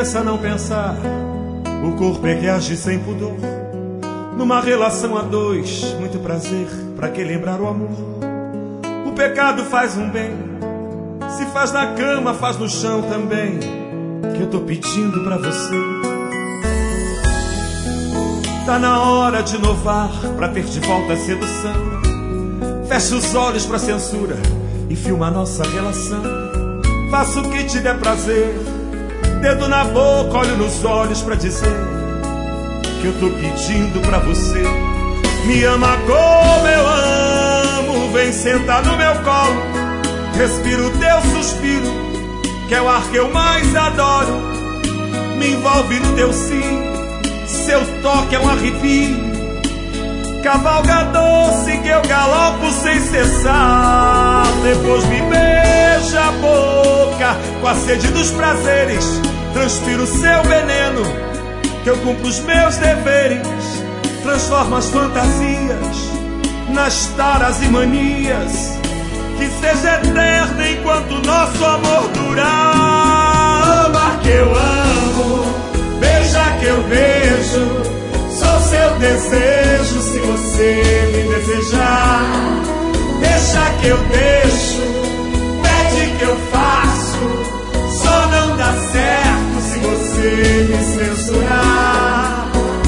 cabeça não pensar, o corpo é que age sem pudor. Numa relação a dois, muito prazer, pra que lembrar o amor? O pecado faz um bem, se faz na cama, faz no chão também, que eu tô pedindo pra você. Tá na hora de inovar, pra ter de volta a sedução. Fecha os olhos pra censura e filma a nossa relação. Faça o que te der prazer, dedo na boca, olho nos olhos pra dizer que eu tô pedindo pra você. Me ama como eu amo, vem sentar no meu colo. Respiro teu suspiro, que é o ar que eu mais adoro. Me envolve no teu sim, seu toque é um arrepio. Cavalga doce que eu galopo sem cessar. Depois me beija a boca com a sede dos prazeres. Transpiro seu veneno, que eu cumpro os meus deveres. Transforma as fantasias nas taras e manias. Que seja eterna enquanto nosso amor durar. Ama que eu amo, beija que eu beijo. Sou seu desejo se você me desejar. Deixa que eu deixo, pede que eu faço. Só não dá certo se você me censurar.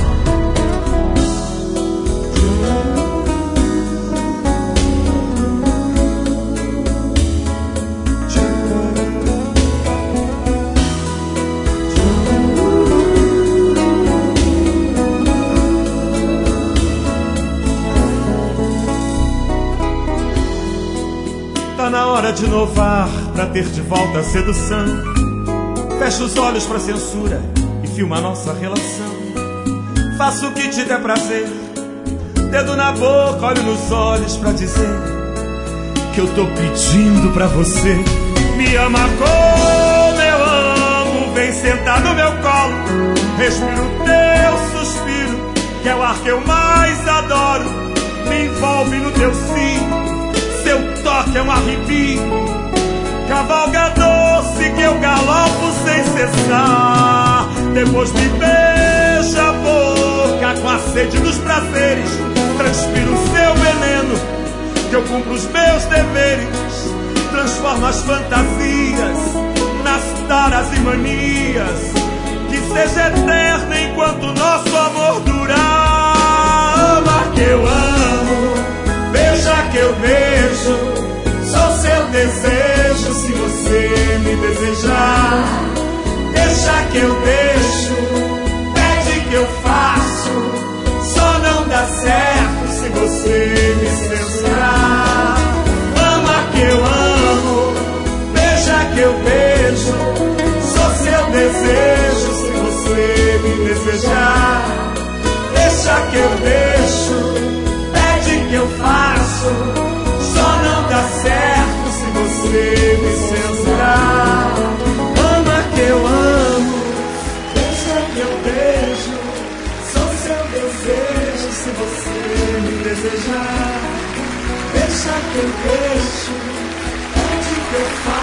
Tá na hora de inovar, pra ter de volta a sedução. Fecha os olhos pra censura e filma a nossa relação. Faça o que te der prazer, dedo na boca, olho nos olhos pra dizer que eu tô pedindo pra você. Me ama como eu amo, vem sentar no meu colo. Respiro teu suspiro, que é o ar que eu mais adoro. Me envolve no teu sim, seu toque é um arrepio. Cavalga doce que eu galopo sem cessar. Depois me beija a boca com a sede dos prazeres. Transpiro seu veneno, que eu cumpro os meus deveres. Transforma as fantasias nas taras e manias. Que seja eterna enquanto nosso amor durar. Ama que eu amo, beija que eu beijo. Sou seu desejo se você me desejar. Deixa que eu deixo, pede que eu faço. Só não dá certo se você me censurar. Ama que eu amo, beija que eu beijo. Sou seu desejo se você me desejar. Deixa que eu deixo, pede que eu faço. Só não dá certo se você me censurar. Ama que eu amo, beija que eu beijo. Sou seu desejo se você me desejar. Deixa que eu deixo, pede que eu faço.